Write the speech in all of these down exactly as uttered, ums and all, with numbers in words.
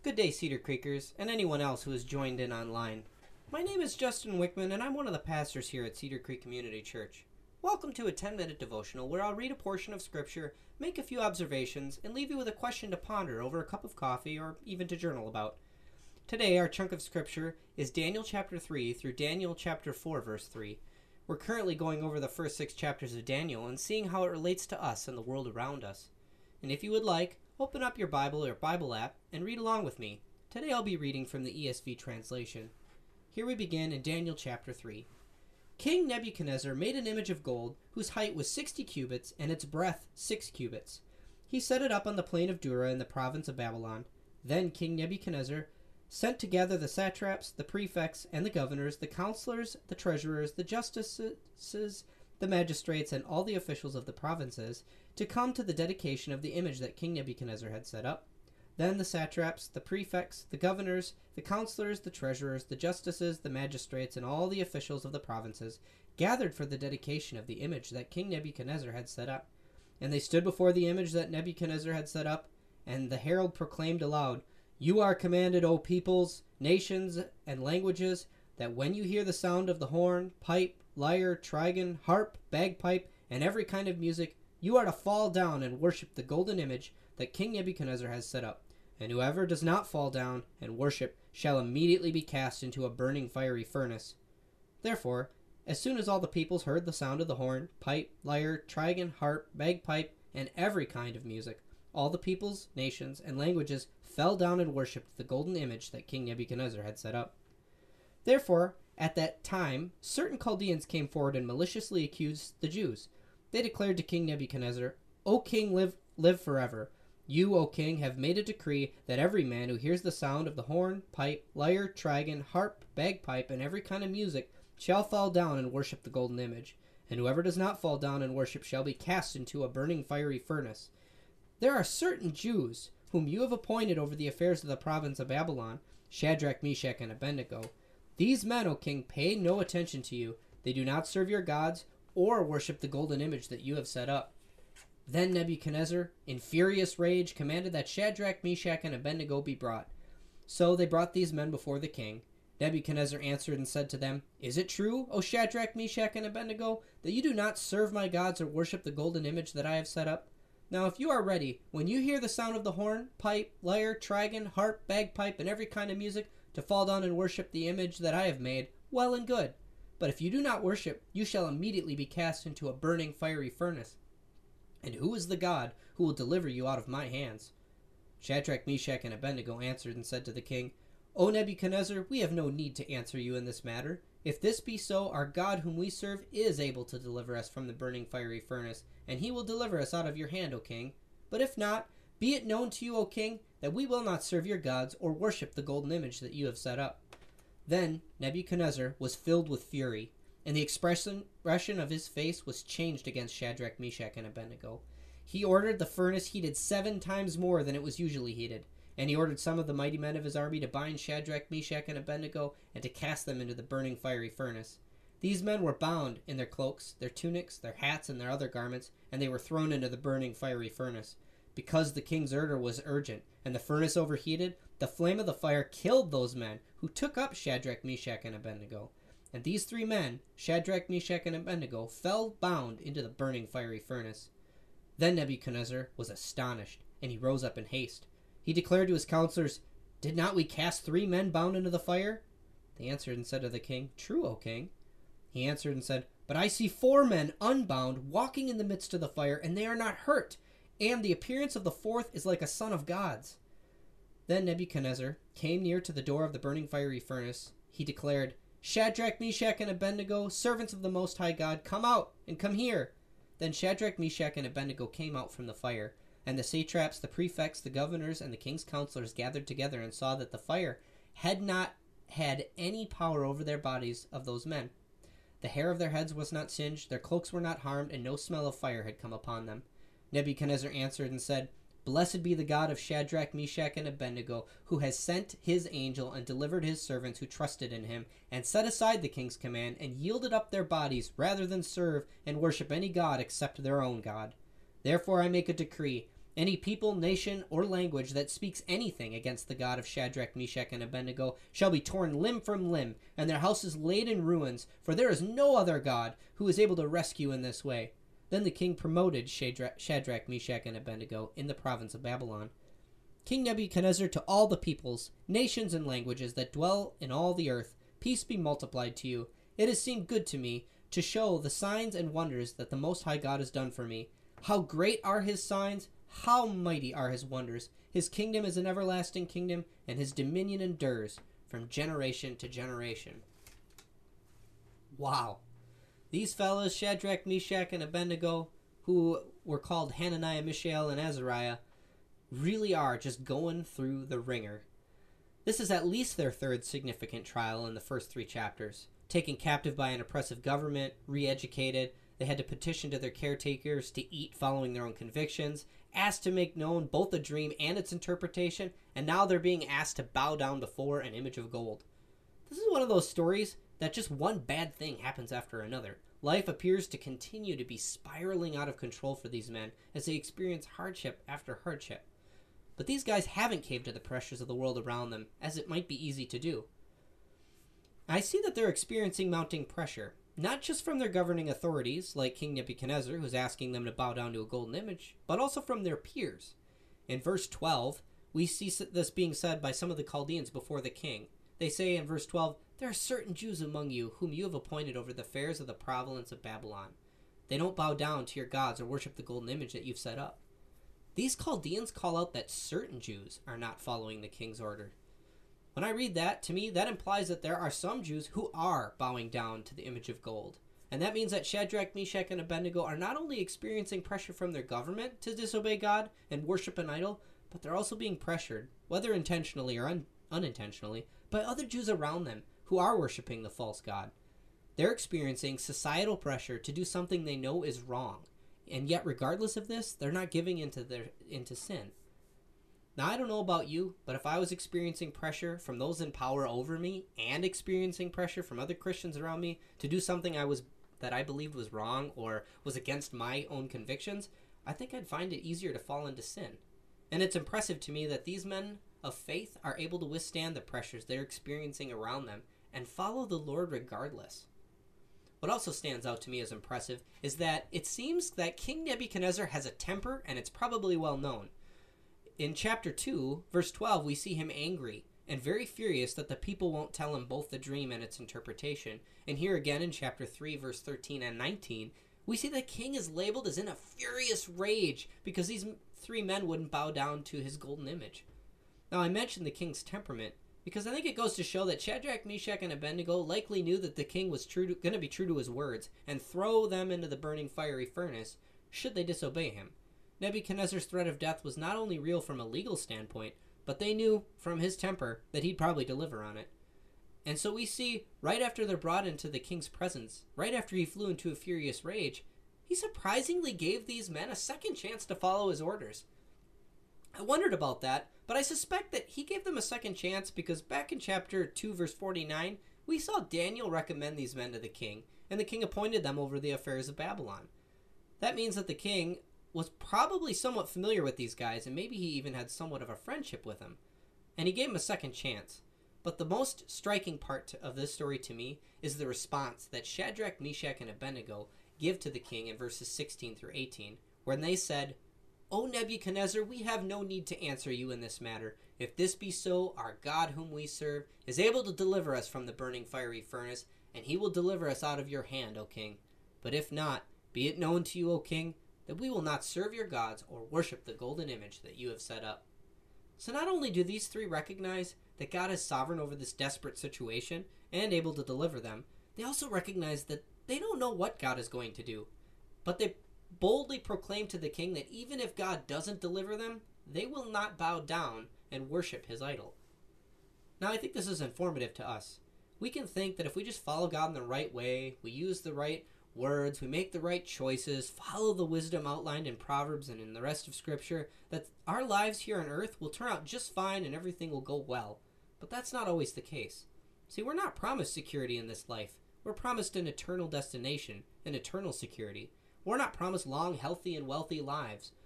Good day, Cedar Creekers, and anyone else who has joined in online. My name is Justin Wickman, and I'm one of the pastors here at Cedar Creek Community Church. Welcome to a ten-minute devotional where I'll read a portion of Scripture, make a few observations, and leave you with a question to ponder over a cup of coffee or even to journal about. Today, our chunk of Scripture is Daniel chapter three through Daniel chapter four, verse three. We're currently going over the first six chapters of Daniel and seeing how it relates to us and the world around us. And if you would like, open up your Bible or Bible app and read along with me. Today I'll be reading from the E S V translation. Here we begin in Daniel chapter three. King Nebuchadnezzar made an image of gold whose height was sixty cubits and its breadth six cubits. He set it up on the plain of Dura in the province of Babylon. Then King Nebuchadnezzar sent together the satraps, the prefects, and the governors, the counselors, the treasurers, the justices, the magistrates, and all the officials of the provinces to come to the dedication of the image that King Nebuchadnezzar had set up. Then the satraps, the prefects, the governors, the counselors, the treasurers, the justices, the magistrates, and all the officials of the provinces gathered for the dedication of the image that King Nebuchadnezzar had set up. And they stood before the image that Nebuchadnezzar had set up, and the herald proclaimed aloud, "You are commanded, O peoples, nations, and languages, that when you hear the sound of the horn, pipe, lyre, trigon, harp, bagpipe, and every kind of music, you are to fall down and worship the golden image that King Nebuchadnezzar has set up. And whoever does not fall down and worship shall immediately be cast into a burning fiery furnace." Therefore, as soon as all the peoples heard the sound of the horn, pipe, lyre, trigon, harp, bagpipe, and every kind of music, all the peoples, nations, and languages fell down and worshipped the golden image that King Nebuchadnezzar had set up. Therefore, at that time, certain Chaldeans came forward and maliciously accused the Jews. They declared to King Nebuchadnezzar, "O king, live, live forever. You, O king, have made a decree that every man who hears the sound of the horn, pipe, lyre, trigon, harp, bagpipe, and every kind of music shall fall down and worship the golden image. And whoever does not fall down and worship shall be cast into a burning fiery furnace. There are certain Jews whom you have appointed over the affairs of the province of Babylon, Shadrach, Meshach, and Abednego. These men, O king, pay no attention to you. They do not serve your gods or worship the golden image that you have set up." Then Nebuchadnezzar, in furious rage, commanded that Shadrach, Meshach, and Abednego be brought. So they brought these men before the king. Nebuchadnezzar answered and said to them, "Is it true, O Shadrach, Meshach, and Abednego, that you do not serve my gods or worship the golden image that I have set up? Now if you are ready, when you hear the sound of the horn, pipe, lyre, trigon, harp, bagpipe, and every kind of music, to fall down and worship the image that I have made, well and good. But if you do not worship, you shall immediately be cast into a burning fiery furnace. And who is the God who will deliver you out of my hands?" Shadrach, Meshach, and Abednego answered and said to the king, "O Nebuchadnezzar, we have no need to answer you in this matter. If this be so, our God whom we serve is able to deliver us from the burning fiery furnace, and he will deliver us out of your hand, O king. But if not, be it known to you, O king, that we will not serve your gods or worship the golden image that you have set up." Then Nebuchadnezzar was filled with fury, and the expression of his face was changed against Shadrach, Meshach, and Abednego. He ordered the furnace heated seven times more than it was usually heated, and he ordered some of the mighty men of his army to bind Shadrach, Meshach, and Abednego and to cast them into the burning fiery furnace. These men were bound in their cloaks, their tunics, their hats, and their other garments, and they were thrown into the burning fiery furnace. Because the king's order was urgent, and the furnace overheated, the flame of the fire killed those men who took up Shadrach, Meshach, and Abednego. And these three men, Shadrach, Meshach, and Abednego, fell bound into the burning fiery furnace. Then Nebuchadnezzar was astonished, and he rose up in haste. He declared to his counselors, "Did not we cast three men bound into the fire?" They answered and said to the king, "True, O king." He answered and said, "But I see four men unbound walking in the midst of the fire, and they are not hurt, and the appearance of the fourth is like a son of gods." Then Nebuchadnezzar came near to the door of the burning fiery furnace. He declared, "Shadrach, Meshach, and Abednego, servants of the Most High God, come out and come here." Then Shadrach, Meshach, and Abednego came out from the fire, and the satraps, the prefects, the governors, and the king's counselors gathered together and saw that the fire had not had any power over their bodies of those men. The hair of their heads was not singed, their cloaks were not harmed, and no smell of fire had come upon them. Nebuchadnezzar answered and said, "Blessed be the God of Shadrach, Meshach, and Abednego, who has sent his angel and delivered his servants who trusted in him, and set aside the king's command, and yielded up their bodies rather than serve and worship any god except their own God. Therefore I make a decree Any people, nation, or language that speaks anything against the God of Shadrach, Meshach, and Abednego shall be torn limb from limb, and their houses laid in ruins, for there is no other God who is able to rescue in this way. Then the king promoted Shadrach, Shadrach, Meshach, and Abednego in the province of Babylon. King Nebuchadnezzar, to all the peoples, nations, and languages that dwell in all the earth, peace be multiplied to you. It has seemed good to me to show the signs and wonders that the Most High God has done for me. How great are his signs! How mighty are his wonders! His kingdom is an everlasting kingdom, and his dominion endures from generation to generation. Wow. These fellows, Shadrach, Meshach, and Abednego, who were called Hananiah, Mishael, and Azariah, really are just going through the ringer. This is at least their third significant trial in the first three chapters. Taken captive by an oppressive government, re-educated, they had to petition to their caretakers to eat following their own convictions, asked to make known both the dream and its interpretation, and now they're being asked to bow down before an image of gold. This is one of those stories that just one bad thing happens after another. Life appears to continue to be spiraling out of control for these men as they experience hardship after hardship. But these guys haven't caved to the pressures of the world around them, as it might be easy to do. I see that they're experiencing mounting pressure, not just from their governing authorities, like King Nebuchadnezzar, who's asking them to bow down to a golden image, but also from their peers. In verse twelve, we see this being said by some of the Chaldeans before the king. They say in verse twelve, "There are certain Jews among you whom you have appointed over the affairs of the province of Babylon. They don't bow down to your gods or worship the golden image that you've set up." These Chaldeans call out that certain Jews are not following the king's order. When I read that, to me, that implies that there are some Jews who are bowing down to the image of gold. And that means that Shadrach, Meshach, and Abednego are not only experiencing pressure from their government to disobey God and worship an idol, but they're also being pressured, whether intentionally or un- unintentionally, by other Jews around them who are worshiping the false god. They're experiencing societal pressure to do something they know is wrong. And yet, regardless of this, they're not giving into their into sin. Now, I don't know about you, but if I was experiencing pressure from those in power over me and experiencing pressure from other Christians around me to do something I was that I believed was wrong or was against my own convictions, I think I'd find it easier to fall into sin. And it's impressive to me that these men of faith are able to withstand the pressures they're experiencing around them and follow the Lord regardless. What also stands out to me as impressive is that it seems that King Nebuchadnezzar has a temper, and it's probably well known. In chapter two, verse twelve, we see him angry and very furious that the people won't tell him both the dream and its interpretation. And here again in chapter three, verse thirteen and nineteen, we see the king is labeled as in a furious rage because these three men wouldn't bow down to his golden image. Now, I mentioned the king's temperament because I think it goes to show that Shadrach, Meshach, and Abednego likely knew that the king was true to, going to be true to his words and throw them into the burning fiery furnace should they disobey him. Nebuchadnezzar's threat of death was not only real from a legal standpoint, but they knew from his temper that he'd probably deliver on it. And so we see, right after they're brought into the king's presence, right after he flew into a furious rage, he surprisingly gave these men a second chance to follow his orders. I wondered about that, but I suspect that he gave them a second chance because back in chapter two, verse forty-nine, we saw Daniel recommend these men to the king, and the king appointed them over the affairs of Babylon. That means that the king was probably somewhat familiar with these guys, and maybe he even had somewhat of a friendship with them. And he gave them a second chance. But the most striking part of this story to me is the response that Shadrach, Meshach, and Abednego give to the king in verses sixteen through eighteen, when they said, "O Nebuchadnezzar, we have no need to answer you in this matter. If this be so, our God whom we serve is able to deliver us from the burning fiery furnace, and he will deliver us out of your hand, O king. But if not, be it known to you, O king, that we will not serve your gods or worship the golden image that you have set up." So not only do these three recognize that God is sovereign over this desperate situation and able to deliver them, they also recognize that they don't know what God is going to do. But they boldly proclaim to the king that even if God doesn't deliver them, they will not bow down and worship his idol. Now, I think this is informative to us. We can think that if we just follow God in the right way, we use the right words, we make the right choices, follow the wisdom outlined in Proverbs and in the rest of Scripture, that our lives here on earth will turn out just fine and everything will go well. But that's not always the case. See, we're not promised security in this life. We're promised an eternal destination, an eternal security. We're not promised long, healthy, and wealthy lives,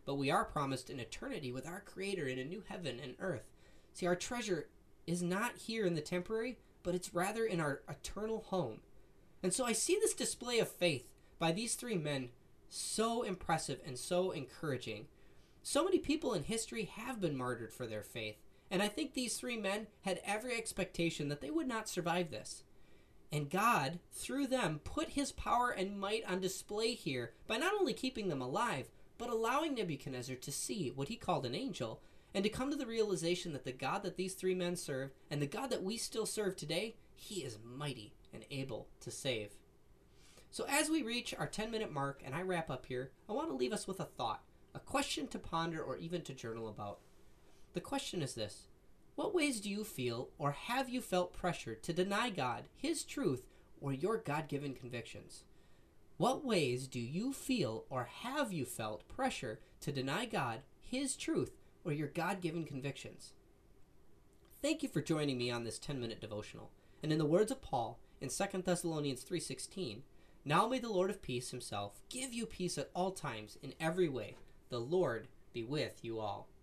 but we are promised an eternity with our Creator in a new heaven and earth. See, our treasure is not here in the temporary, but it's rather in our eternal home. And so I see this display of faith by these three men so impressive and so encouraging. So many people in history have been martyred for their faith, and I think these three men had every expectation that they would not survive this. And God, through them, put his power and might on display here by not only keeping them alive, but allowing Nebuchadnezzar to see what he called an angel, and to come to the realization that the God that these three men serve, and the God that we still serve today, he is mighty and able to save. So as we reach our ten-minute mark, and I wrap up here, I want to leave us with a thought, a question to ponder or even to journal about. The question is this: what ways do you feel or have you felt pressure to deny God, his truth, or your God-given convictions? What ways do you feel or have you felt pressure to deny God, his truth, or your God-given convictions? Thank you for joining me on this ten-minute devotional. And in the words of Paul in Second Thessalonians three sixteen, now may the Lord of peace himself give you peace at all times in every way. The Lord be with you all.